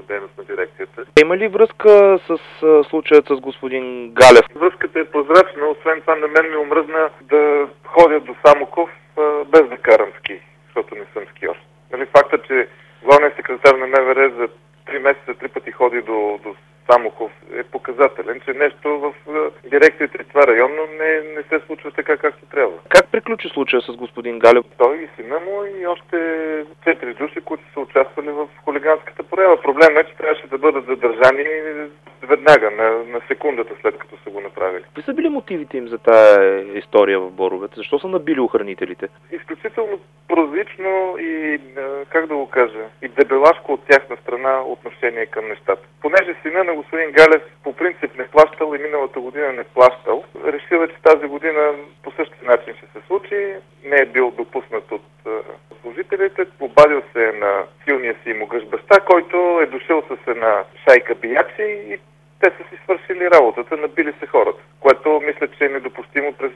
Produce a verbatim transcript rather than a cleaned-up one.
дейност на дирекцията. Има ли връзка с случаят с господин Галев? Връзката е прозрачна, освен това на мен ми омръзна да ходя до Самоков без да карам ски, защото не съм скиор. Нали, факта, че главният секретар на МВР за три месеца три пъти ходи до, до Самоков е показателен, че нещо в дирекцията и това районно не, не се случва така, както трябва. Как приключи случая с господин Галев? Той и сина му и още четири души, които са участвали в хулиганската проява. Проблемът е, че трябваше да бъдат задържани веднага, на, на секундата след като са го направили. Какви са били мотивите им за тая история в Боровец? Защо са набили охранителите? Изключително прозрачно и, как да го кажа, и дебелашко от тяхна страна отношение към нещата. Понеже сина на господин Галев по принцип не плащал и миналата година не плащал, решила, че тази година по същия начин ще се случи, не е бил допуснат от служителите, обадил се на силния си могъщ баща, който е дошъл с една шайка биячи и те са си свършили работата, набили се хората, което мисля, че е недопустимо през